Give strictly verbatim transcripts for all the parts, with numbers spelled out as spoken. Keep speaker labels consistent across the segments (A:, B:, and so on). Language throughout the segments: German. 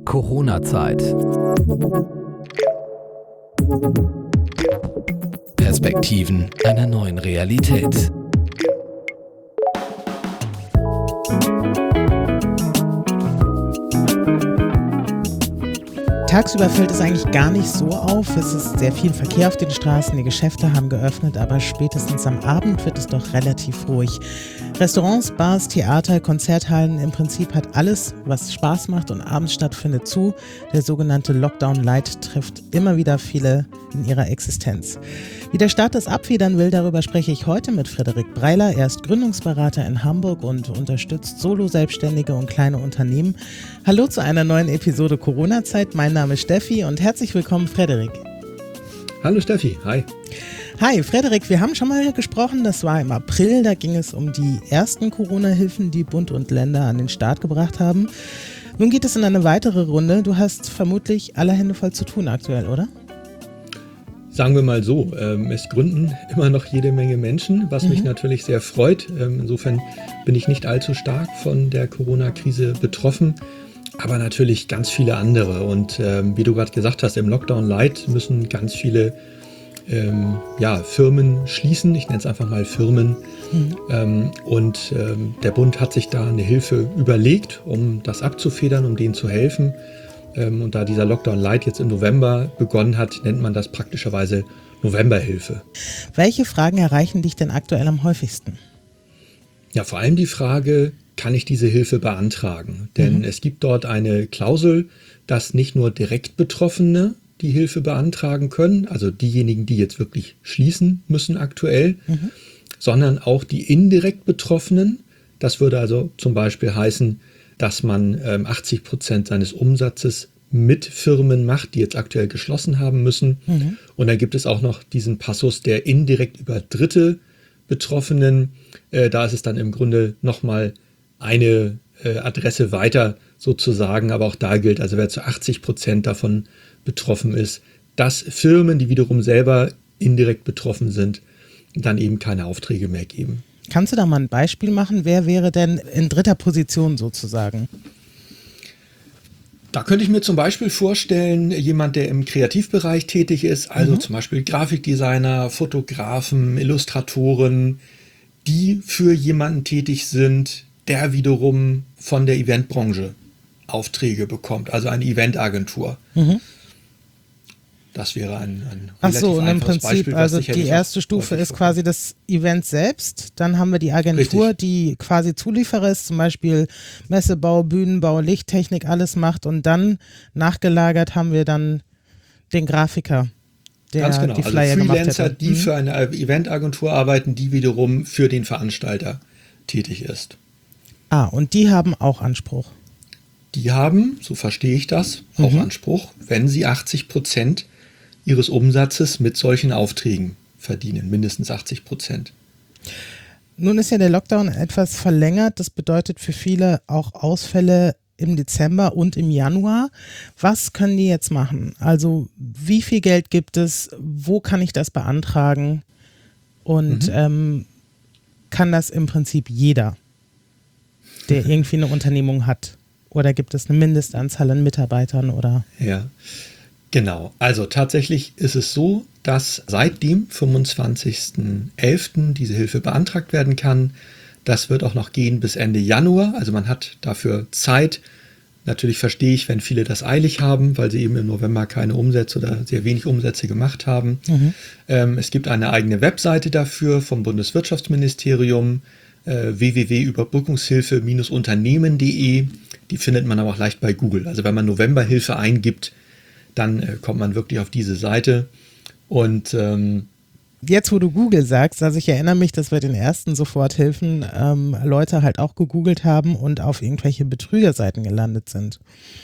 A: Corona-Zeit. Perspektiven einer neuen Realität.
B: Tagsüber fällt es eigentlich gar nicht so auf. Es ist sehr viel Verkehr auf den Straßen, die Geschäfte haben geöffnet, aber spätestens am Abend wird es doch relativ ruhig. Restaurants, Bars, Theater, Konzerthallen, im Prinzip hat alles, was Spaß macht und abends stattfindet, zu. Der sogenannte Lockdown Light trifft immer wieder viele in ihrer Existenz. Wie der Staat das abfedern will, darüber spreche ich heute mit Frederik Breiler. Er ist Gründungsberater in Hamburg und unterstützt Solo-Selbstständige und kleine Unternehmen. Hallo zu einer neuen Episode Corona-Zeit. Mein Name ist Steffi und herzlich willkommen, Frederik.
C: Hallo Steffi, hi.
B: Hi Frederik, wir haben schon mal gesprochen, das war im April, da ging es um die ersten Corona-Hilfen, die Bund und Länder an den Start gebracht haben. Nun geht es in eine weitere Runde. Du hast vermutlich alle Hände voll zu tun aktuell, oder?
C: Sagen wir mal so, ähm, es gründen immer noch jede Menge Menschen, was mhm. mich natürlich sehr freut. Ähm, insofern bin ich nicht allzu stark von der Corona-Krise betroffen, aber natürlich ganz viele andere. Und ähm, wie du gerade gesagt hast, im Lockdown Light müssen ganz viele ähm, ja, Firmen schließen. Ich nenne es einfach mal Firmen. Mhm. Ähm, und ähm, der Bund hat sich da eine Hilfe überlegt, um das abzufedern, um denen zu helfen. Und da dieser Lockdown Light jetzt im November begonnen hat, nennt man das praktischerweise Novemberhilfe.
B: Welche Fragen erreichen dich denn aktuell am häufigsten?
C: Ja, vor allem die Frage, kann ich diese Hilfe beantragen? Denn mhm. es gibt dort eine Klausel, dass nicht nur direkt Betroffene die Hilfe beantragen können, also diejenigen, die jetzt wirklich schließen müssen aktuell, mhm. sondern auch die indirekt Betroffenen. Das würde also zum Beispiel heißen, dass man ähm, achtzig Prozent seines Umsatzes mit Firmen macht, die jetzt aktuell geschlossen haben müssen. Mhm. Und dann gibt es auch noch diesen Passus der indirekt über Dritte Betroffenen. Äh, da ist es dann im Grunde nochmal eine äh, Adresse weiter sozusagen. Aber auch da gilt, also wer zu achtzig Prozent davon betroffen ist, dass Firmen, die wiederum selber indirekt betroffen sind, dann eben keine Aufträge mehr geben.
B: Kannst du da mal ein Beispiel machen? Wer wäre denn in dritter Position sozusagen?
C: Da könnte ich mir zum Beispiel vorstellen, jemand, der im Kreativbereich tätig ist, also mhm. zum Beispiel Grafikdesigner, Fotografen, Illustratoren, die für jemanden tätig sind, der wiederum von der Eventbranche Aufträge bekommt, also eine Eventagentur. Mhm. Das wäre ein, ein
B: Ach so, und im Prinzip, Beispiel, also die erste Stufe ist quasi das Event selbst. Dann haben wir die Agentur, Richtig. die quasi Zulieferer ist, zum Beispiel Messebau, Bühnenbau, Lichttechnik, alles macht. Und dann nachgelagert haben wir dann den Grafiker, der
C: Ganz genau.
B: die Flyer
C: also
B: gemacht hat.
C: Freelancer, die mhm. für eine Eventagentur arbeiten, die wiederum für den Veranstalter tätig ist.
B: Ah, und die haben auch Anspruch.
C: Die haben, so verstehe ich das, auch mhm. Anspruch, wenn sie achtzig Prozent ihres Umsatzes mit solchen Aufträgen verdienen, mindestens achtzig Prozent.
B: Nun ist ja der Lockdown etwas verlängert, das bedeutet für viele auch Ausfälle im Dezember und im Januar. Was können die jetzt machen? Also wie viel Geld gibt es, wo kann ich das beantragen und mhm. ähm, kann das im Prinzip jeder, der irgendwie eine Unternehmung hat? Oder gibt es eine Mindestanzahl an Mitarbeitern? Oder?
C: Ja, genau. Also tatsächlich ist es so, dass seit dem fünfundzwanzigsten elften diese Hilfe beantragt werden kann. Das wird auch noch gehen bis Ende Januar. Also man hat dafür Zeit. Natürlich verstehe ich, wenn viele das eilig haben, weil sie eben im November keine Umsätze oder sehr wenig Umsätze gemacht haben. Mhm. Ähm, es gibt eine eigene Webseite dafür vom Bundeswirtschaftsministerium, äh, w w w punkt überbrückungshilfe Bindestrich unternehmen punkt de. Die findet man aber auch leicht bei Google. Also wenn man Novemberhilfe eingibt, dann äh, kommt man wirklich auf diese Seite. Und ähm,
B: jetzt, wo du Google sagst, also ich erinnere mich, dass bei den ersten Soforthilfen ähm, Leute halt auch gegoogelt haben und auf irgendwelche Betrügerseiten gelandet sind.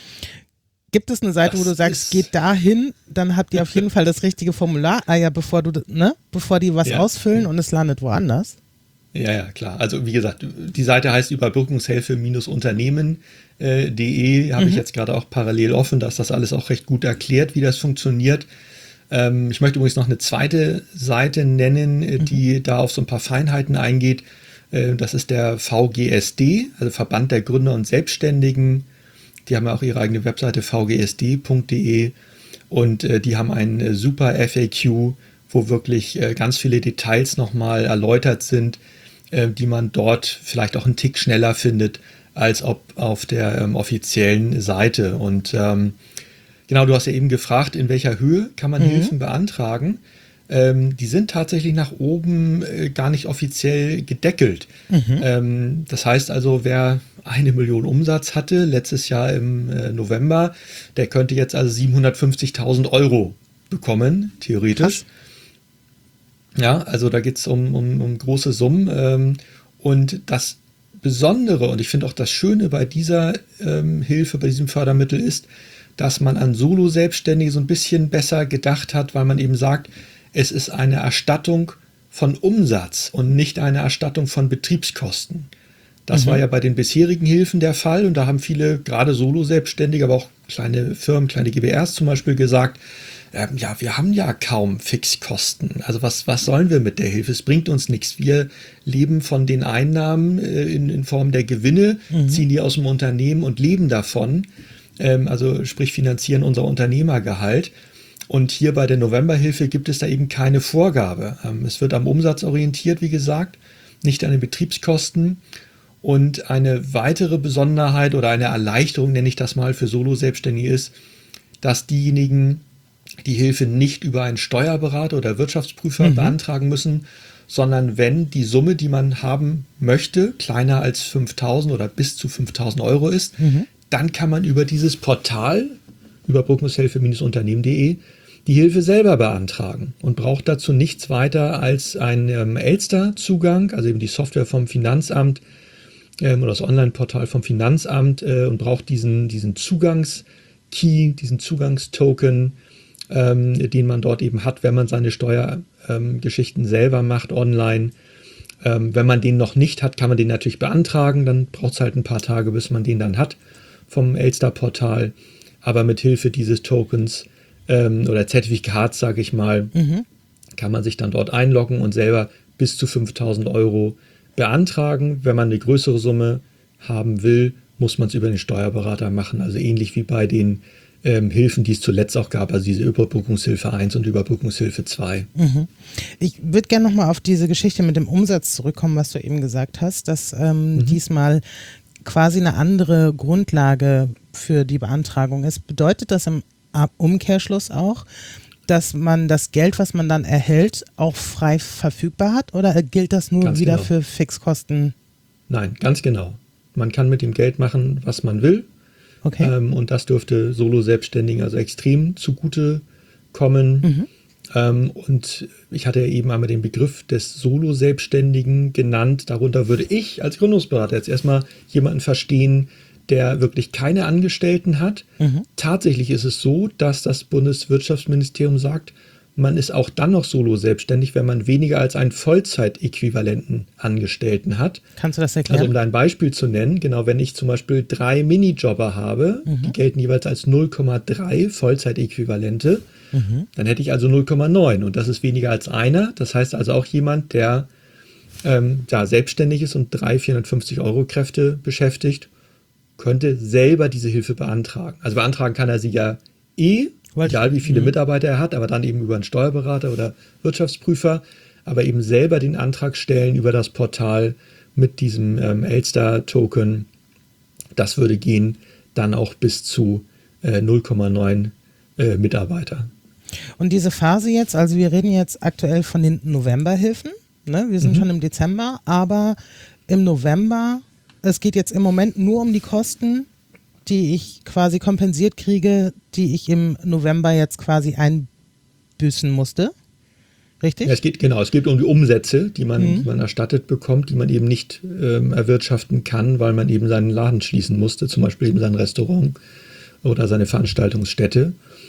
B: Gibt es eine Seite, das wo du sagst, geht dahin, dann habt ihr auf jeden Fall das richtige Formular, ah ja, bevor du, ne, bevor die was ja. ausfüllen und es landet woanders?
C: Ja, ja, klar. Also wie gesagt, die Seite heißt Überbrückungshilfe Bindestrich unternehmen punkt de, habe mhm. ich jetzt gerade auch parallel offen, dass das alles auch recht gut erklärt, wie das funktioniert. Ähm, ich möchte übrigens noch eine zweite Seite nennen, mhm. die da auf so ein paar Feinheiten eingeht. Äh, das ist der V G S D, also Verband der Gründer und Selbstständigen. Die haben ja auch ihre eigene Webseite v g s d punkt d e und äh, die haben einen äh, super F A Q, wo wirklich äh, ganz viele Details nochmal erläutert sind, äh, die man dort vielleicht auch einen Tick schneller findet, als ob auf der ähm, offiziellen Seite. Und ähm, genau, du hast ja eben gefragt, in welcher Höhe kann man mhm. Hilfen beantragen. Ähm, die sind tatsächlich nach oben äh, gar nicht offiziell gedeckelt. Mhm. Ähm, das heißt also, wer eine Million Umsatz hatte, letztes Jahr im äh, November, der könnte jetzt also siebenhundertfünfzigtausend Euro bekommen, theoretisch. Krass. Ja, also da geht es um, um, um große Summen. Ähm, und das Besondere und ich finde auch das Schöne bei dieser ähm, Hilfe, bei diesem Fördermittel ist, dass man an Solo-Selbstständige so ein bisschen besser gedacht hat, weil man eben sagt, es ist eine Erstattung von Umsatz und nicht eine Erstattung von Betriebskosten. Das mhm. war ja bei den bisherigen Hilfen der Fall und da haben viele, gerade Solo-Selbstständige, aber auch kleine Firmen, kleine G b Rs zum Beispiel gesagt, ähm, ja, wir haben ja kaum Fixkosten. Also was, was sollen wir mit der Hilfe? Es bringt uns nichts. Wir leben von den Einnahmen äh, in, in Form der Gewinne, mhm. ziehen die aus dem Unternehmen und leben davon. Ähm, also sprich finanzieren unser Unternehmergehalt. Und hier bei der Novemberhilfe gibt es da eben keine Vorgabe. Ähm, es wird am Umsatz orientiert, wie gesagt, nicht an den Betriebskosten. Und eine weitere Besonderheit oder eine Erleichterung, nenne ich das mal, für Solo-Selbstständige ist, dass diejenigen die Hilfe nicht über einen Steuerberater oder Wirtschaftsprüfer mhm. beantragen müssen, sondern wenn die Summe, die man haben möchte, kleiner als fünftausend oder bis zu fünftausend Euro ist, mhm. dann kann man über dieses Portal, überbrückungshilfe Bindestrich unternehmen punkt de, die Hilfe selber beantragen und braucht dazu nichts weiter als einen ähm, Elster-Zugang, also eben die Software vom Finanzamt ähm, oder das Online-Portal vom Finanzamt äh, und braucht diesen, diesen Zugangskey, diesen Zugangstoken, ähm, den man dort eben hat, wenn man seine Steuergeschichten ähm, selber macht online. Ähm, wenn man den noch nicht hat, kann man den natürlich beantragen, dann braucht es halt ein paar Tage, bis man den dann hat vom Elster-Portal. Aber mit Hilfe dieses Tokens ähm, oder Zertifikats, sage ich mal, mhm. kann man sich dann dort einloggen und selber bis zu fünftausend Euro beantragen. Wenn man eine größere Summe haben will, muss man es über den Steuerberater machen. Also ähnlich wie bei den ähm, Hilfen, die es zuletzt auch gab, also diese Überbrückungshilfe eins und Überbrückungshilfe zwei.
B: Mhm. Ich würde gerne nochmal auf diese Geschichte mit dem Umsatz zurückkommen, was du eben gesagt hast, dass ähm, mhm. diesmal quasi eine andere Grundlage für die Beantragung ist. Bedeutet das im Umkehrschluss auch, dass man das Geld, was man dann erhält, auch frei verfügbar hat? Oder gilt das nur ganz wieder genau für Fixkosten?
C: Nein, ganz genau. Man kann mit dem Geld machen, was man will. Okay. Ähm, und das dürfte Solo-Selbstständigen also extrem zugute kommen. Mhm. Ähm, und ich hatte ja eben einmal den Begriff des Solo-Selbstständigen genannt. Darunter würde ich als Gründungsberater jetzt erstmal jemanden verstehen, der wirklich keine Angestellten hat. Mhm. Tatsächlich ist es so, dass das Bundeswirtschaftsministerium sagt, man ist auch dann noch solo selbstständig, wenn man weniger als einen Vollzeitäquivalenten Angestellten hat.
B: Kannst du das erklären?
C: Also um da ein Beispiel zu nennen, genau, wenn ich zum Beispiel drei Minijobber habe, mhm. die gelten jeweils als null Komma drei Vollzeitäquivalente, mhm. dann hätte ich also null Komma neun und das ist weniger als einer. Das heißt also auch jemand, der ähm, ja, selbstständig ist und drei vierhundertfünfzig Euro Kräfte beschäftigt, könnte selber diese Hilfe beantragen. Also beantragen kann er sie ja eh, egal wie viele Mitarbeiter er hat, aber dann eben über einen Steuerberater oder Wirtschaftsprüfer, aber eben selber den Antrag stellen über das Portal mit diesem ähm, Elster-Token. Das würde gehen dann auch bis zu äh, null Komma neun äh, Mitarbeiter.
B: Und diese Phase jetzt, also wir reden jetzt aktuell von den Novemberhilfen, ne? Wir sind mhm. schon im Dezember, aber im November, es geht jetzt im Moment nur um die Kosten, die ich quasi kompensiert kriege, die ich im November jetzt quasi einbüßen musste. Richtig?
C: Ja, es geht, genau, es geht um die Umsätze, die man, mhm. die man erstattet bekommt, die man eben nicht ähm, erwirtschaften kann, weil man eben seinen Laden schließen musste, zum Beispiel eben sein Restaurant oder seine Veranstaltungsstätte.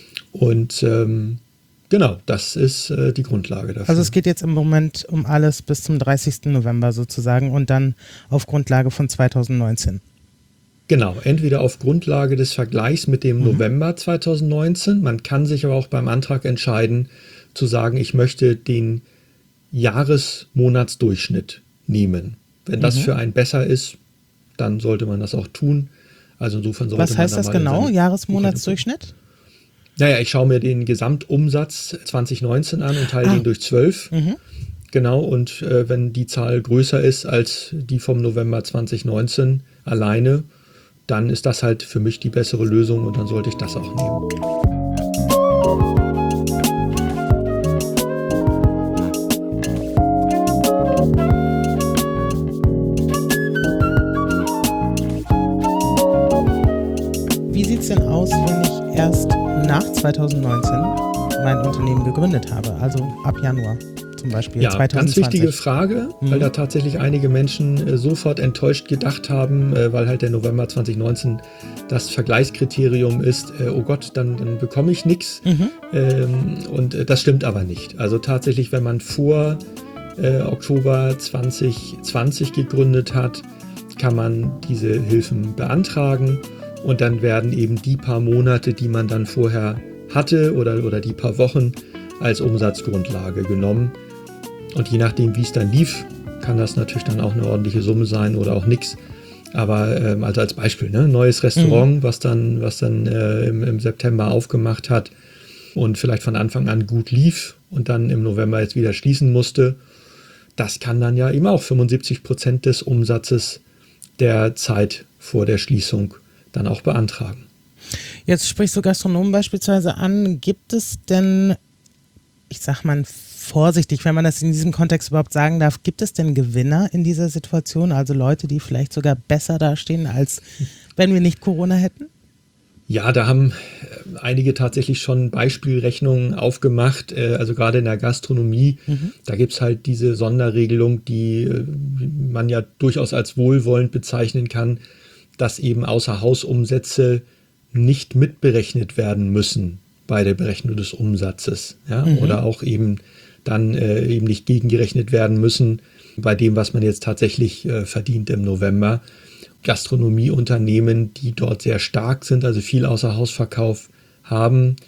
C: Und ähm, genau, das ist äh, die Grundlage dafür.
B: Also es geht jetzt im Moment um alles bis zum dreißigsten November sozusagen und dann auf Grundlage von zweitausendneunzehn.
C: Genau, entweder auf Grundlage des Vergleichs mit dem mhm. November zweitausendneunzehn. Man kann sich aber auch beim Antrag entscheiden, zu sagen, ich möchte den Jahresmonatsdurchschnitt nehmen. Wenn das mhm. für einen besser ist, dann sollte man das auch tun. Also insofern sollte
B: Was heißt
C: man
B: das
C: da mal
B: genau,
C: seine
B: Jahresmonatsdurchschnitt?
C: Naja, ich schaue mir den Gesamtumsatz zwanzig neunzehn an und teile
B: Ah.
C: den durch zwölf.
B: Mhm.
C: Genau, und äh, wenn die Zahl größer ist als die vom November zwanzig neunzehn alleine, dann ist das halt für mich die bessere Lösung und dann sollte ich das auch nehmen.
B: Wie sieht es denn aus, wenn ich erst nach zwanzig neunzehn mein Unternehmen gegründet habe, also ab Januar zum Beispiel
C: Ja,
B: zwanzig zwanzig?
C: ganz wichtige Frage,
B: Mhm.
C: weil da tatsächlich einige Menschen äh, sofort enttäuscht gedacht haben, äh, weil halt der November zwanzig neunzehn das Vergleichskriterium ist, äh, oh Gott, dann, dann bekomme ich nichts.
B: Mhm.
C: Ähm, und äh, das stimmt aber nicht. Also tatsächlich, wenn man vor äh, Oktober zwanzig zwanzig gegründet hat, kann man diese Hilfen beantragen und dann werden eben die paar Monate, die man dann vorher hatte oder, oder die paar Wochen als Umsatzgrundlage genommen. Und je nachdem, wie es dann lief, kann das natürlich dann auch eine ordentliche Summe sein oder auch nichts. Aber ähm, also als Beispiel, ne, neues Restaurant, mhm. was dann, was dann äh, im, im September aufgemacht hat und vielleicht von Anfang an gut lief und dann im November jetzt wieder schließen musste, das kann dann ja eben auch fünfundsiebzig Prozent des Umsatzes der Zeit vor der Schließung dann auch beantragen.
B: Jetzt sprichst du Gastronomen beispielsweise an. Gibt es denn, ich sag mal vorsichtig, wenn man das in diesem Kontext überhaupt sagen darf, gibt es denn Gewinner in dieser Situation? Also Leute, die vielleicht sogar besser dastehen, als wenn wir nicht Corona hätten?
C: Ja, da haben einige tatsächlich schon Beispielrechnungen aufgemacht, also gerade in der Gastronomie. Mhm. Da gibt es halt diese Sonderregelung, die man ja durchaus als wohlwollend bezeichnen kann, dass eben Außerhausumsätze nicht mitberechnet werden müssen bei der Berechnung des Umsatzes. Ja? Mhm. Oder auch eben dann äh, eben nicht gegengerechnet werden müssen bei dem, was man jetzt tatsächlich äh, verdient im November. Gastronomieunternehmen, die dort sehr stark sind, also viel Außerhausverkauf haben,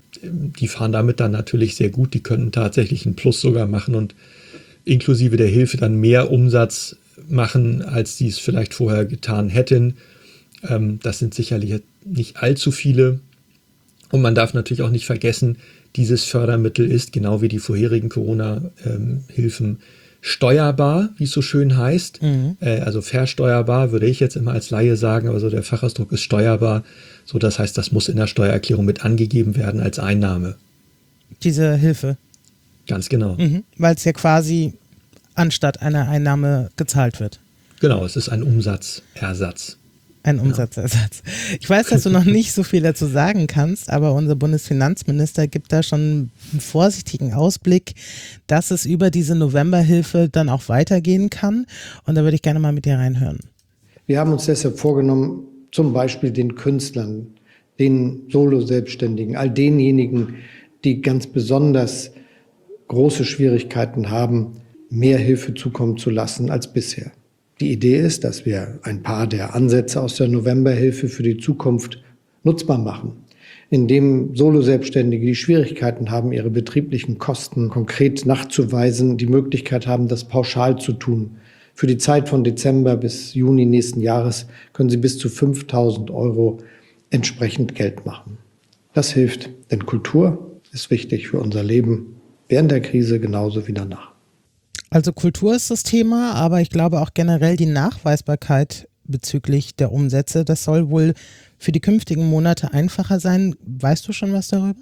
C: die fahren damit dann natürlich sehr gut. Die könnten tatsächlich einen Plus sogar machen und inklusive der Hilfe dann mehr Umsatz machen, als die es vielleicht vorher getan hätten. Ähm, das sind sicherlich nicht allzu viele. Und man darf natürlich auch nicht vergessen, dieses Fördermittel ist, genau wie die vorherigen Corona-Hilfen, ähm, steuerbar, wie es so schön heißt. Mhm. Äh, also versteuerbar, würde ich jetzt immer als Laie sagen, aber so der Fachausdruck ist steuerbar. So, das heißt, das muss in der Steuererklärung mit angegeben werden als Einnahme.
B: Diese Hilfe?
C: Ganz genau.
B: Mhm. Weil es ja quasi anstatt einer Einnahme gezahlt wird.
C: Genau, es ist ein Umsatzersatz.
B: Ein Umsatzersatz. Ich weiß, dass du noch nicht so viel dazu sagen kannst, aber unser Bundesfinanzminister gibt da schon einen vorsichtigen Ausblick, dass es über diese Novemberhilfe dann auch weitergehen kann. Und da würde ich gerne mal mit dir reinhören.
D: Wir haben uns deshalb vorgenommen, zum Beispiel den Künstlern, den Solo-Selbstständigen, all denjenigen, die ganz besonders große Schwierigkeiten haben, mehr Hilfe zukommen zu lassen als bisher. Die Idee ist, dass wir ein paar der Ansätze aus der Novemberhilfe für die Zukunft nutzbar machen, indem Solo-Selbstständige, die Schwierigkeiten haben, ihre betrieblichen Kosten konkret nachzuweisen, die Möglichkeit haben, das pauschal zu tun. Für die Zeit von Dezember bis Juni nächsten Jahres können sie bis zu fünftausend Euro entsprechend Geld machen. Das hilft, denn Kultur ist wichtig für unser Leben während der Krise genauso wie danach.
B: Also Kultur ist das Thema, aber ich glaube auch generell die Nachweisbarkeit bezüglich der Umsätze, das soll wohl für die künftigen Monate einfacher sein. Weißt du schon was darüber?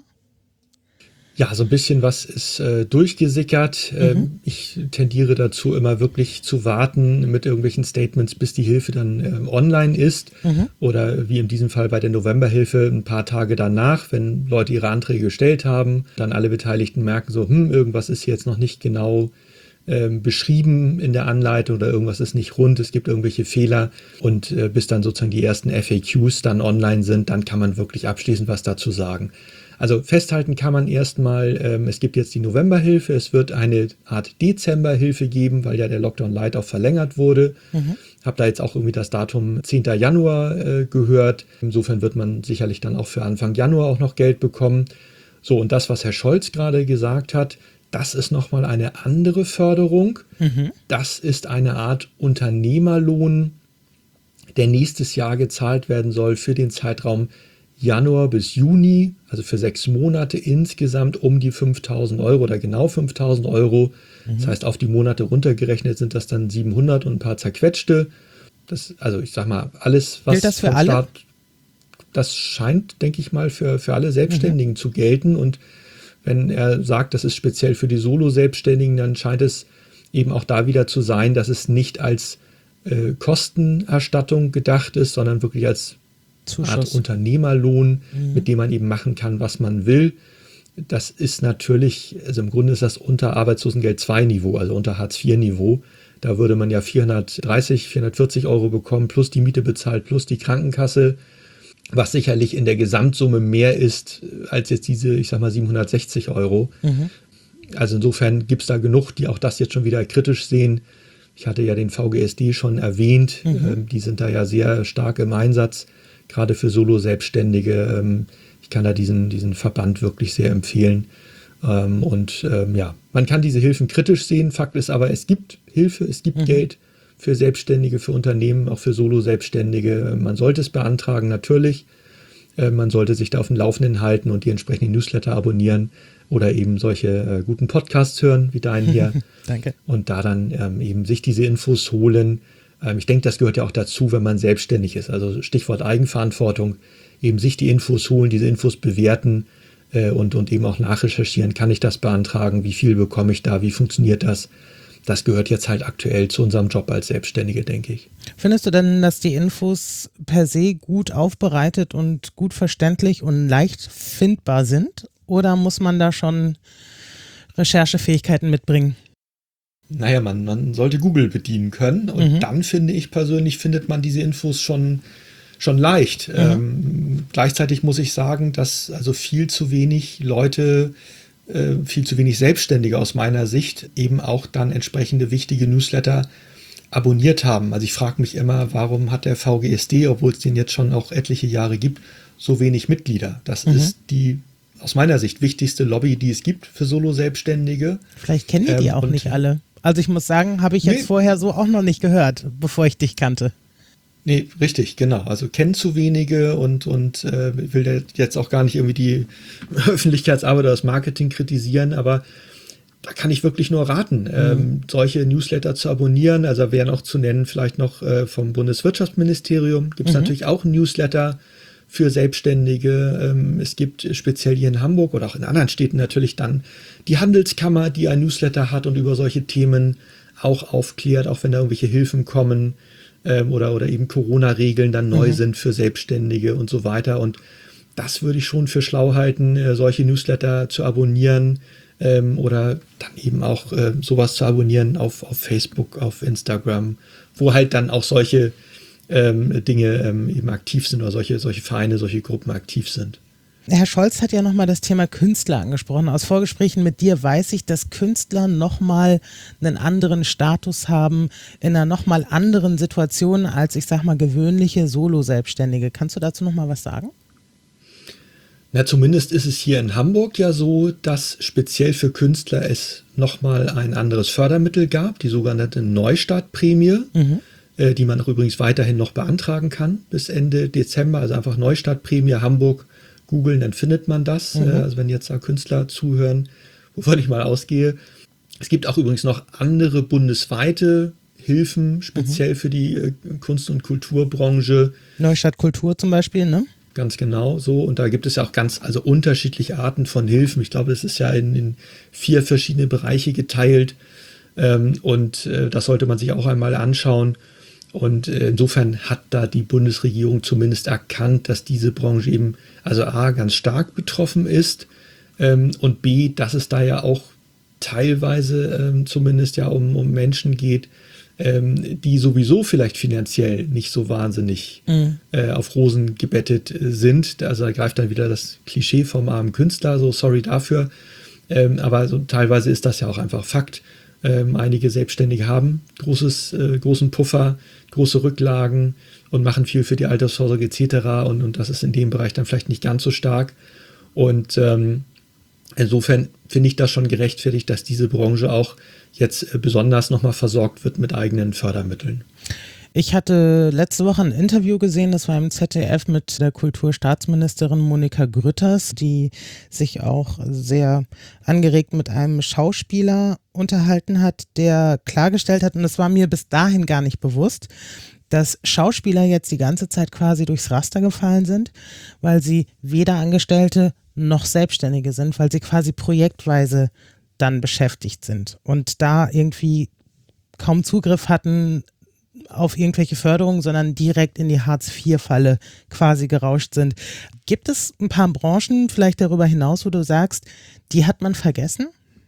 C: Ja, so ein bisschen was ist äh, durchgesickert. Mhm. Ähm, ich tendiere dazu, immer wirklich zu warten mit irgendwelchen Statements, bis die Hilfe dann äh, online ist. Mhm. Oder wie in diesem Fall bei der Novemberhilfe ein paar Tage danach, wenn Leute ihre Anträge gestellt haben, dann alle Beteiligten merken so, hm, irgendwas ist jetzt noch nicht genau ähm, beschrieben in der Anleitung oder irgendwas ist nicht rund, es gibt irgendwelche Fehler. Und äh, bis dann sozusagen die ersten F A Qs dann online sind, dann kann man wirklich abschließend was dazu sagen. Also festhalten kann man erstmal, ähm, es gibt jetzt die Novemberhilfe, es wird eine Art Dezemberhilfe geben, weil ja der Lockdown Light auch verlängert wurde. Mhm. Habe da jetzt auch irgendwie das Datum zehnten Januar äh, gehört. Insofern wird man sicherlich dann auch für Anfang Januar auch noch Geld bekommen. So, und das, was Herr Scholz gerade gesagt hat, das ist nochmal eine andere Förderung. Mhm. Das ist eine Art Unternehmerlohn der nächstes Jahr gezahlt werden soll für den Zeitraum Januar bis Juni, also für sechs Monate insgesamt um die fünftausend Euro oder genau fünftausend Euro. Mhm. Das heißt, auf die Monate runtergerechnet sind das dann siebenhundert und ein paar zerquetschte. Das, also ich sag mal, alles, was
B: gilt das für
C: vom
B: alle?
C: Staat, das scheint, denke ich mal, für, für alle Selbstständigen mhm. zu gelten. Und wenn er sagt, das ist speziell für die Solo-Selbstständigen, dann scheint es eben auch da wieder zu sein, dass es nicht als äh, Kostenerstattung gedacht ist, sondern wirklich als
B: Zuschuss.
C: Art Unternehmerlohn, mhm. mit dem man eben machen kann, was man will. Das ist natürlich, also im Grunde ist das unter Arbeitslosengeld zwei Niveau, also unter Hartz vier Niveau. Da würde man ja vierhundertdreißig, vierhundertvierzig Euro bekommen, plus die Miete bezahlt, plus die Krankenkasse, was sicherlich in der Gesamtsumme mehr ist als jetzt diese, ich sag mal, siebenhundertsechzig Euro. Mhm. Also insofern gibt es da genug, die auch das jetzt schon wieder kritisch sehen. Ich hatte ja den V G S D schon erwähnt, mhm. ähm, die sind da ja sehr stark im Einsatz, gerade für Solo-Selbstständige. Ähm, ich kann da diesen, diesen Verband wirklich sehr empfehlen. Ähm, und ähm, ja, man kann diese Hilfen kritisch sehen. Fakt ist aber, es gibt Hilfe, es gibt mhm. Geld für Selbstständige, für Unternehmen, auch für Solo-Selbstständige. Man sollte es beantragen, natürlich. Äh, man sollte sich da auf dem Laufenden halten und die entsprechenden Newsletter abonnieren oder eben solche äh, guten Podcasts hören, wie deinen hier.
B: Danke.
C: Und da dann ähm, eben sich diese Infos holen. Ähm, ich denke, das gehört ja auch dazu, wenn man selbstständig ist. Also Stichwort Eigenverantwortung, eben sich die Infos holen, diese Infos bewerten äh, und, und eben auch nachrecherchieren. Kann ich das beantragen? Wie viel bekomme ich da? Wie funktioniert das? Das gehört jetzt halt aktuell zu unserem Job als Selbstständige, denke ich.
B: Findest du denn, dass die Infos per se gut aufbereitet und gut verständlich und leicht findbar sind? Oder muss man da schon Recherchefähigkeiten mitbringen?
C: Naja, man, man sollte Google bedienen können. Und mhm. dann, finde ich persönlich, findet man diese Infos schon, schon leicht. Mhm. Ähm, gleichzeitig muss ich sagen, dass also viel zu wenig Leute... viel zu wenig Selbstständige aus meiner Sicht eben auch dann entsprechende wichtige Newsletter abonniert haben. Also ich frage mich immer, warum hat der V G S D, obwohl es den jetzt schon auch etliche Jahre gibt, so wenig Mitglieder? Das mhm. ist die aus meiner Sicht wichtigste Lobby, die es gibt für Solo-Selbstständige.
B: Vielleicht kennen die, die ähm, auch nicht alle. Also ich muss sagen, habe ich jetzt nee. vorher so auch noch nicht gehört, bevor ich dich kannte.
C: Nee, richtig, genau. Also kennen zu wenige und, und äh, will jetzt auch gar nicht irgendwie die Öffentlichkeitsarbeit oder das Marketing kritisieren, aber da kann ich wirklich nur raten, mhm. ähm, solche Newsletter zu abonnieren. Also wären auch zu nennen vielleicht noch äh, vom Bundeswirtschaftsministerium gibt es mhm. natürlich auch ein Newsletter für Selbstständige. Ähm, es gibt speziell hier in Hamburg oder auch in anderen Städten natürlich dann die Handelskammer, die ein Newsletter hat und über solche Themen auch aufklärt, auch wenn da irgendwelche Hilfen kommen. Oder, oder eben Corona-Regeln dann neu mhm. sind für Selbstständige und so weiter. Und das würde ich schon für schlau halten, solche Newsletter zu abonnieren ähm, oder dann eben auch äh, sowas zu abonnieren auf, auf Facebook, auf Instagram, wo halt dann auch solche ähm, Dinge ähm, eben aktiv sind oder solche, solche Vereine, solche Gruppen aktiv sind.
B: Herr Scholz hat ja nochmal das Thema Künstler angesprochen. Aus Vorgesprächen mit dir weiß ich, dass Künstler nochmal einen anderen Status haben, in einer nochmal anderen Situation als, ich sag mal, gewöhnliche Solo-Selbstständige. Kannst du dazu nochmal was sagen?
C: Na, zumindest ist es hier in Hamburg ja so, dass speziell für Künstler es nochmal ein anderes Fördermittel gab, die sogenannte Neustartprämie, mhm. äh, die man auch übrigens weiterhin noch beantragen kann bis Ende Dezember. Also einfach Neustartprämie Hamburg googeln, dann findet man das. Mhm. Also wenn jetzt da Künstler zuhören, wovon ich mal ausgehe. Es gibt auch übrigens noch andere bundesweite Hilfen, speziell mhm. für die äh, Kunst- und Kulturbranche.
B: Neustadt Kultur zum Beispiel, ne?
C: Ganz genau so. Und da gibt es ja auch ganz, also unterschiedliche Arten von Hilfen. Ich glaube, es ist ja in, in vier verschiedene Bereiche geteilt. Ähm, und äh, das sollte man sich auch einmal anschauen. Und äh, insofern hat da die Bundesregierung zumindest erkannt, dass diese Branche eben, also A, ganz stark betroffen ist ähm, und B, dass es da ja auch teilweise ähm, zumindest ja um, um Menschen geht, ähm, die sowieso vielleicht finanziell nicht so wahnsinnig mhm. äh, auf Rosen gebettet äh, sind. Also da greift dann wieder das Klischee vom armen Künstler, so sorry dafür. Ähm, aber so teilweise ist das ja auch einfach Fakt. Ähm, einige Selbstständige haben großes, äh, großen Puffer, große Rücklagen und machen viel für die Altersvorsorge et cetera. Und, und das ist in dem Bereich dann vielleicht nicht ganz so stark. Und ähm, insofern finde ich das schon gerechtfertigt, dass diese Branche auch jetzt äh, besonders nochmal versorgt wird mit eigenen Fördermitteln.
B: Ich hatte letzte Woche ein Interview gesehen, das war im Z D F mit der Kulturstaatsministerin Monika Grütters, die sich auch sehr angeregt mit einem Schauspieler unterhalten hat, der klargestellt hat, und das war mir bis dahin gar nicht bewusst, dass Schauspieler jetzt die ganze Zeit quasi durchs Raster gefallen sind, weil sie weder Angestellte noch Selbstständige sind, weil sie quasi projektweise dann beschäftigt sind und da irgendwie kaum Zugriff hatten auf irgendwelche Förderungen, sondern direkt in die Hartz vier Falle quasi gerauscht sind. Gibt es ein paar Branchen vielleicht darüber hinaus, wo du sagst, die hat man vergessen?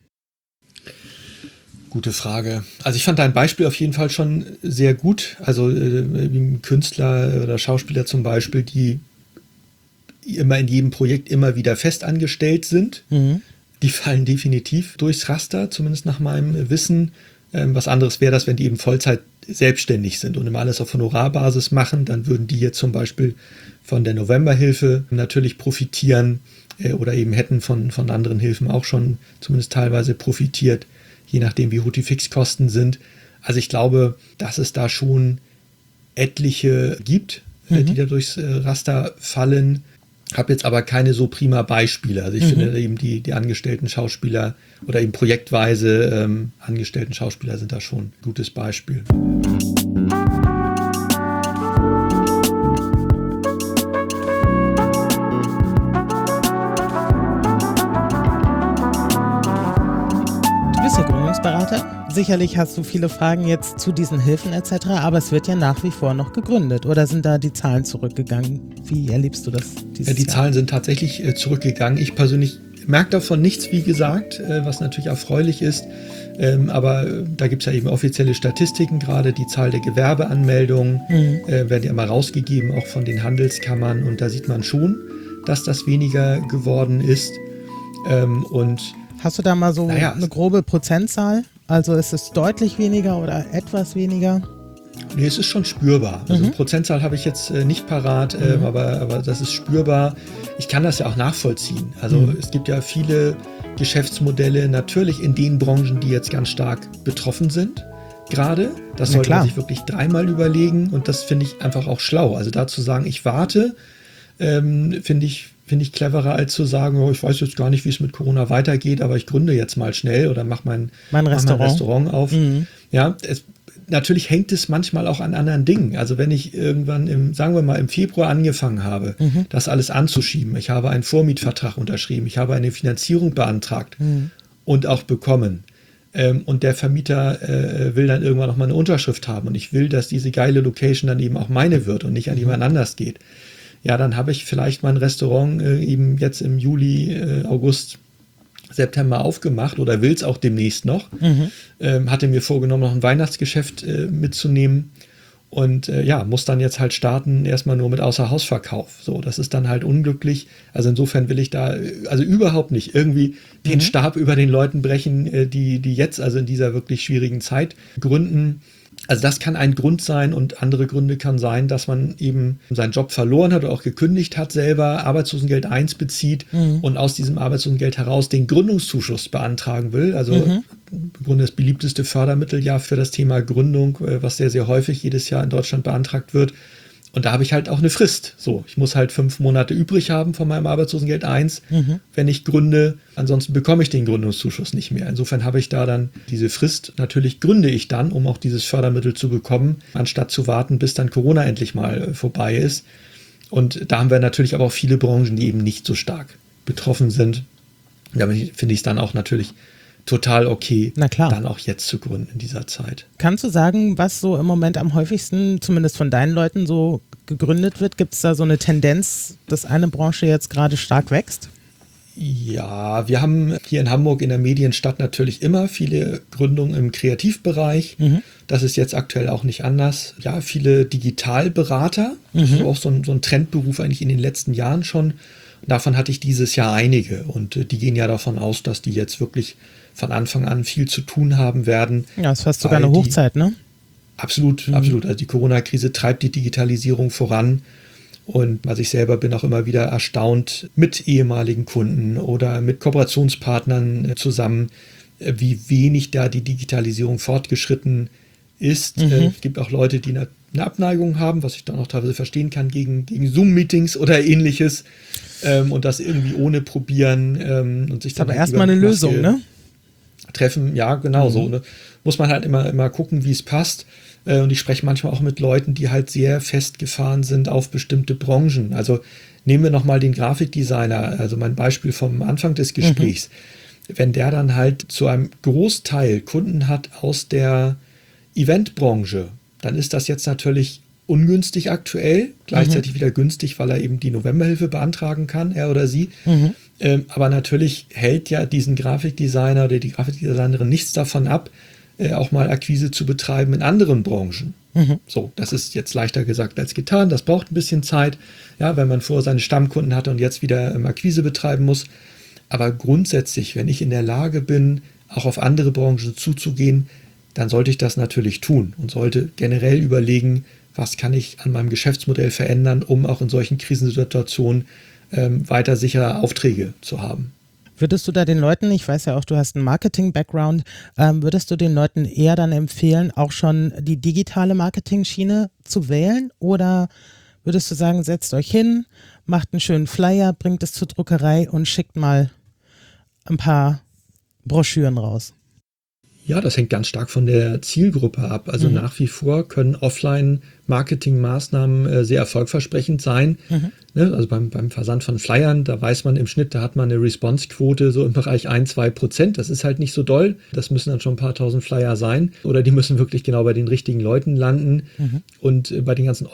C: Gute Frage. Also ich fand dein Beispiel auf jeden Fall schon sehr gut. Also äh, Künstler oder Schauspieler zum Beispiel, die immer in jedem Projekt immer wieder festangestellt sind. Mhm. Die fallen definitiv durchs Raster, zumindest nach meinem Wissen. Ähm, was anderes wäre das, wenn die eben Vollzeit selbstständig sind und immer alles auf Honorarbasis machen, dann würden die jetzt zum Beispiel von der Novemberhilfe natürlich profitieren äh, oder eben hätten von, von anderen Hilfen auch schon zumindest teilweise profitiert, je nachdem wie hoch die Fixkosten sind. Also ich glaube, dass es da schon etliche gibt, mhm. äh, die da durchs äh, Raster fallen. Habe jetzt aber keine so prima Beispiele. Also ich mhm. finde eben die, die angestellten Schauspieler oder eben projektweise ähm, angestellten Schauspieler sind da schon ein gutes Beispiel.
B: Du bist ja Gründungsberater. Sicherlich hast du viele Fragen jetzt zu diesen Hilfen et cetera, aber es wird ja nach wie vor noch gegründet. Oder sind da die Zahlen zurückgegangen? Wie erlebst du das dieses
C: ja, die
B: Jahr?
C: Zahlen sind tatsächlich äh, zurückgegangen. Ich persönlich merke davon nichts, wie gesagt, äh, was natürlich erfreulich ist. Ähm, aber äh, da gibt es ja eben offizielle Statistiken, gerade die Zahl der Gewerbeanmeldungen mhm. äh, werden ja immer rausgegeben, auch von den Handelskammern. Und da sieht man schon, dass das weniger geworden ist. Ähm, und
B: Hast du da mal so
C: naja,
B: eine grobe Prozentzahl? Also ist es deutlich weniger oder etwas weniger?
C: Nee, es ist schon spürbar. Also
B: Mhm.
C: eine Prozentzahl habe ich jetzt äh, nicht parat, äh,
B: Mhm.
C: aber, aber das ist spürbar. Ich kann das ja auch nachvollziehen. Also
B: Mhm.
C: es gibt ja viele Geschäftsmodelle, natürlich in den Branchen, die jetzt ganz stark betroffen sind. Gerade, das
B: Na
C: sollte
B: klar.
C: man sich wirklich dreimal überlegen und das finde ich einfach auch schlau. Also da zu sagen, ich warte, ähm, finde ich, finde ich cleverer, als zu sagen, oh, ich weiß jetzt gar nicht, wie es mit Corona weitergeht, aber ich gründe jetzt mal schnell oder mache mein,
B: Mein
C: mach
B: Restaurant.
C: mein Restaurant auf.
B: Mhm.
C: Ja, es, natürlich hängt es manchmal auch an anderen Dingen. Also wenn ich irgendwann im, sagen wir mal, im Februar angefangen habe, mhm. das alles anzuschieben, ich habe einen Vormietvertrag unterschrieben, ich habe eine Finanzierung beantragt mhm. und auch bekommen. Ähm, und der Vermieter äh, will dann irgendwann noch mal eine Unterschrift haben und ich will, dass diese geile Location dann eben auch meine wird und nicht an jemand anders geht. Ja, dann habe ich vielleicht mein Restaurant äh, eben jetzt im Juli, äh, August, September aufgemacht oder will es auch demnächst noch. Mhm. Ähm, hatte mir vorgenommen, noch ein Weihnachtsgeschäft äh, mitzunehmen und äh, ja, muss dann jetzt halt starten, erstmal nur mit Außerhausverkauf. So, das ist dann halt unglücklich. Also insofern will ich da also überhaupt nicht irgendwie mhm. den Stab über den Leuten brechen, äh, die, die jetzt also in dieser wirklich schwierigen Zeit gründen. Also das kann ein Grund sein und andere Gründe kann sein, dass man eben seinen Job verloren hat oder auch gekündigt hat selber, Arbeitslosengeld eins bezieht mhm. und aus diesem Arbeitslosengeld heraus den Gründungszuschuss beantragen will. Also mhm. im Grunde das beliebteste Fördermittel ja für das Thema Gründung, was sehr, sehr häufig jedes Jahr in Deutschland beantragt wird. Und da habe ich halt auch eine Frist. So, ich muss halt fünf Monate übrig haben von meinem Arbeitslosengeld eins, mhm. wenn ich gründe. Ansonsten bekomme ich den Gründungszuschuss nicht mehr. Insofern habe ich da dann diese Frist. Natürlich gründe ich dann, um auch dieses Fördermittel zu bekommen, anstatt zu warten, bis dann Corona endlich mal vorbei ist. Und da haben wir natürlich aber auch viele Branchen, die eben nicht so stark betroffen sind. Da finde ich es dann auch natürlich total okay,
B: Na klar.
C: dann auch jetzt zu gründen in dieser Zeit.
B: Kannst du sagen, was so im Moment am häufigsten, zumindest von deinen Leuten, so gegründet wird? Gibt es da so eine Tendenz, dass eine Branche jetzt gerade stark wächst?
C: Ja, wir haben hier in Hamburg in der Medienstadt natürlich immer viele Gründungen im Kreativbereich. Mhm. Das ist jetzt aktuell auch nicht anders. Ja, viele Digitalberater. Mhm. Das ist auch so ein, so ein Trendberuf eigentlich in den letzten Jahren schon. Davon hatte ich dieses Jahr einige und äh, die gehen ja davon aus, dass die jetzt wirklich von Anfang an viel zu tun haben werden.
B: Ja, es ist fast sogar eine Hochzeit, ne?
C: Absolut, mhm. absolut. Also die Corona-Krise treibt die Digitalisierung voran. Und also ich selber bin auch immer wieder erstaunt mit ehemaligen Kunden oder mit Kooperationspartnern zusammen, wie wenig da die Digitalisierung fortgeschritten ist. Mhm. Es gibt auch Leute, die eine Abneigung haben, was ich dann auch teilweise verstehen kann, gegen, gegen Zoom-Meetings oder ähnliches ähm, und das irgendwie ohne probieren ähm, und sich dann
B: aber
C: halt
B: erstmal eine Lösung, ne?
C: Treffen, ja, genau
B: mhm.
C: so. Ne? Muss man halt immer, immer gucken, wie es passt. Äh, und ich spreche manchmal auch mit Leuten, die halt sehr festgefahren sind auf bestimmte Branchen. Also nehmen wir nochmal den Grafikdesigner, also mein Beispiel vom Anfang des Gesprächs. Mhm. Wenn der dann halt zu einem Großteil Kunden hat aus der Eventbranche, dann ist das jetzt natürlich ungünstig aktuell, gleichzeitig mhm. wieder günstig, weil er eben die Novemberhilfe beantragen kann, er oder sie. Mhm. Ähm, aber natürlich hält ja diesen Grafikdesigner oder die Grafikdesignerin nichts davon ab, äh, auch mal Akquise zu betreiben in anderen Branchen. Mhm. So, das ist jetzt leichter gesagt als getan. Das braucht ein bisschen Zeit, ja, wenn man vorher seine Stammkunden hatte und jetzt wieder ähm, Akquise betreiben muss. Aber grundsätzlich, wenn ich in der Lage bin, auch auf andere Branchen zuzugehen, dann sollte ich das natürlich tun und sollte generell überlegen, was kann ich an meinem Geschäftsmodell verändern, um auch in solchen Krisensituationen ähm, weiter sichere Aufträge zu haben.
B: Würdest du da den Leuten, ich weiß ja auch, du hast einen Marketing-Background, ähm, würdest du den Leuten eher dann empfehlen, auch schon die digitale Marketing-Schiene zu wählen? Oder würdest du sagen, setzt euch hin, macht einen schönen Flyer, bringt es zur Druckerei und schickt mal ein paar Broschüren raus?
C: Ja, das hängt ganz stark von der Zielgruppe ab. Also mhm. nach wie vor können Offline-Marketing-Maßnahmen äh, sehr erfolgversprechend sein. Mhm. Ne? Also beim, beim Versand von Flyern, da weiß man im Schnitt, da hat man eine Response-Quote so im Bereich ein bis zwei Prozent. Das ist halt nicht so doll. Das müssen dann schon ein paar tausend Flyer sein. Oder die müssen wirklich genau bei den richtigen Leuten landen. Mhm. Und äh, bei den ganzen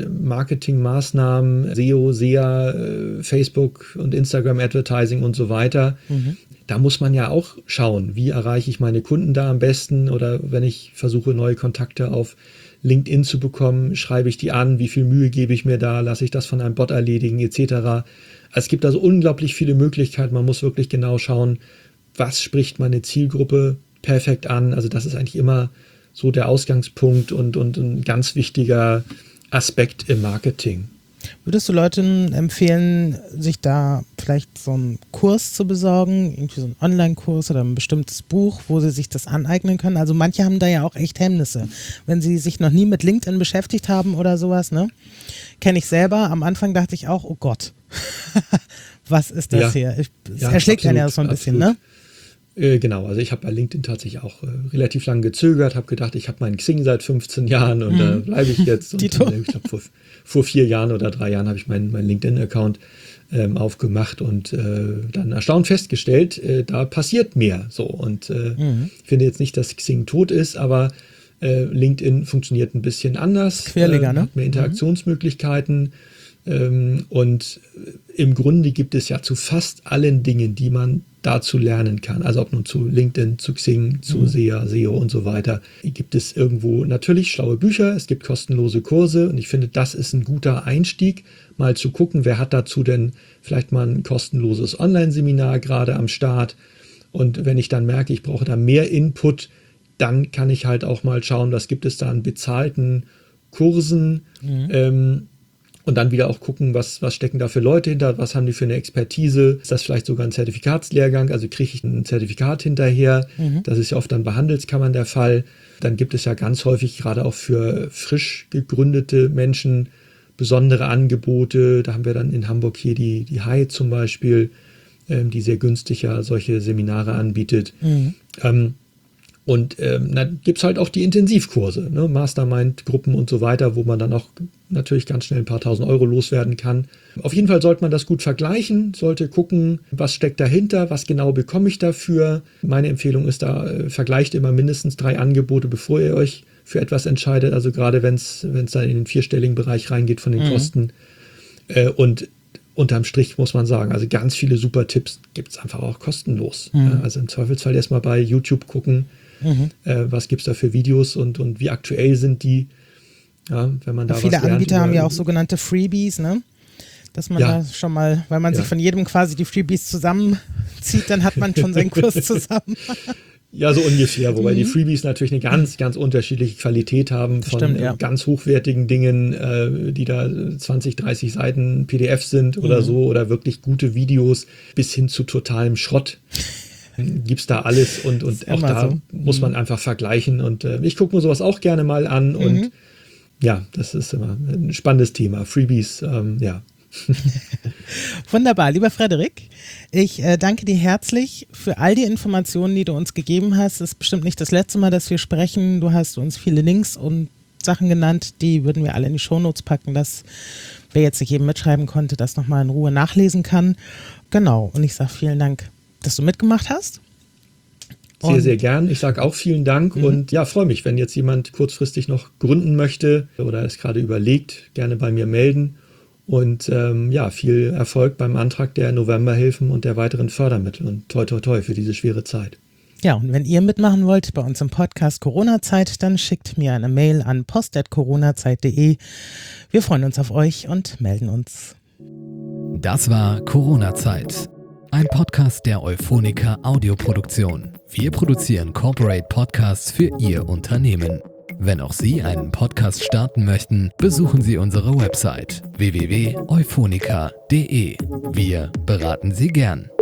C: Online-Marketing-Maßnahmen, S E O, S E A, äh, Facebook und Instagram-Advertising und so weiter, mhm. da muss man ja auch schauen, wie erreiche ich meine Kunden da am besten, oder wenn ich versuche, neue Kontakte auf LinkedIn zu bekommen, schreibe ich die an, wie viel Mühe gebe ich mir da, lasse ich das von einem Bot erledigen et cetera. Es gibt also unglaublich viele Möglichkeiten, man muss wirklich genau schauen, was spricht meine Zielgruppe perfekt an. Also das ist eigentlich immer so der Ausgangspunkt und, und ein ganz wichtiger Aspekt im Marketing.
B: Würdest du Leuten empfehlen, sich da vielleicht so einen Kurs zu besorgen, irgendwie so einen Online-Kurs oder ein bestimmtes Buch, wo sie sich das aneignen können? Also manche haben da ja auch echt Hemmnisse, wenn sie sich noch nie mit LinkedIn beschäftigt haben oder sowas, ne? Kenne ich selber. Am Anfang dachte ich auch, oh Gott, was ist das ja, hier? Es ja, erschlägt einen ja so ein bisschen, absolut. Ne?
C: Äh, genau, also ich habe bei LinkedIn tatsächlich auch äh, relativ lange gezögert, habe gedacht, ich habe meinen Xing seit fünfzehn Jahren und da mhm. äh, bleibe ich jetzt. Und, äh, ich glaube, vor, vor vier Jahren oder drei Jahren habe ich meinen mein LinkedIn-Account ähm, aufgemacht und äh, dann erstaunt festgestellt, äh, da passiert mehr. So. Und äh, mhm. ich finde jetzt nicht, dass Xing tot ist, aber äh, LinkedIn funktioniert ein bisschen anders.
B: Querleger, äh, ne?
C: Hat mehr Interaktionsmöglichkeiten. Mhm. Ähm, und im Grunde gibt es ja zu fast allen Dingen, die man dazu lernen kann, also ob nun zu LinkedIn, zu Xing, zu mhm. S E A, S E O und so weiter, gibt es irgendwo natürlich schlaue Bücher, es gibt kostenlose Kurse und ich finde, das ist ein guter Einstieg, mal zu gucken, wer hat dazu denn vielleicht mal ein kostenloses Online-Seminar gerade am Start, und wenn ich dann merke, ich brauche da mehr Input, dann kann ich halt auch mal schauen, was gibt es da an bezahlten Kursen, mhm. ähm, und dann wieder auch gucken, was, was stecken da für Leute hinter, was haben die für eine Expertise, ist das vielleicht sogar ein Zertifikatslehrgang, also kriege ich ein Zertifikat hinterher, mhm. das ist ja oft dann bei Handelskammern der Fall. Dann gibt es ja ganz häufig, gerade auch für frisch gegründete Menschen, besondere Angebote, da haben wir dann in Hamburg hier die, die H I zum Beispiel, ähm, die sehr günstig ja solche Seminare anbietet. Mhm. Ähm, Und ähm, dann gibt es halt auch die Intensivkurse, ne? Mastermind-Gruppen und so weiter, wo man dann auch natürlich ganz schnell ein paar tausend Euro loswerden kann. Auf jeden Fall sollte man das gut vergleichen, sollte gucken, was steckt dahinter, was genau bekomme ich dafür. Meine Empfehlung ist da, äh, vergleicht immer mindestens drei Angebote, bevor ihr euch für etwas entscheidet. Also gerade wenn es wenn es dann in den vierstelligen Bereich reingeht von den mhm. Kosten. Äh, und unterm Strich muss man sagen, also ganz viele super Tipps gibt es einfach auch kostenlos. Mhm. Ja, also im Zweifelsfall erstmal bei YouTube gucken, Mhm. Äh, was gibt es da für Videos und, und wie aktuell sind die, ja, wenn man da
B: Viele
C: was lernt.
B: Anbieter haben ja auch sogenannte Freebies, ne? Dass man ja. da schon mal, weil man ja. sich von jedem quasi die Freebies zusammenzieht, dann hat man schon seinen Kurs zusammen.
C: Ja, so ungefähr, wobei mhm. die Freebies natürlich eine ganz, ganz unterschiedliche Qualität haben, von Stimmt, ja. ganz hochwertigen Dingen, äh, die da zwanzig, dreißig Seiten P D F sind oder mhm. so, oder wirklich gute Videos, bis hin zu totalem Schrott. Gibt es da alles, und, und auch da so. muss man einfach vergleichen, und äh, ich gucke mir sowas auch gerne mal an, mhm. und ja, das ist immer ein spannendes Thema. Freebies, ähm, ja.
B: Wunderbar, lieber Frederik, ich äh, danke dir herzlich für all die Informationen, die du uns gegeben hast. Es ist bestimmt nicht das letzte Mal, dass wir sprechen. Du hast uns viele Links und Sachen genannt, die würden wir alle in die Shownotes packen, dass wer jetzt nicht eben mitschreiben konnte, das nochmal in Ruhe nachlesen kann. Genau, und ich sage vielen Dank, dass du mitgemacht hast.
C: Sehr, und sehr gern. Ich sage auch vielen Dank mhm. und ja, freue mich, wenn jetzt jemand kurzfristig noch gründen möchte oder es gerade überlegt, gerne bei mir melden. Und ähm, ja, viel Erfolg beim Antrag der Novemberhilfen und der weiteren Fördermittel und toi toi toi für diese schwere Zeit.
B: Ja, und wenn ihr mitmachen wollt bei uns im Podcast Corona-Zeit, dann schickt mir eine Mail an post at coronazeit punkt de. Wir freuen uns auf euch und melden uns.
A: Das war Corona-Zeit, ein Podcast der Euphonica Audioproduktion. Wir produzieren Corporate Podcasts für Ihr Unternehmen. Wenn auch Sie einen Podcast starten möchten, besuchen Sie unsere Website w w w punkt euphonica punkt de. Wir beraten Sie gern.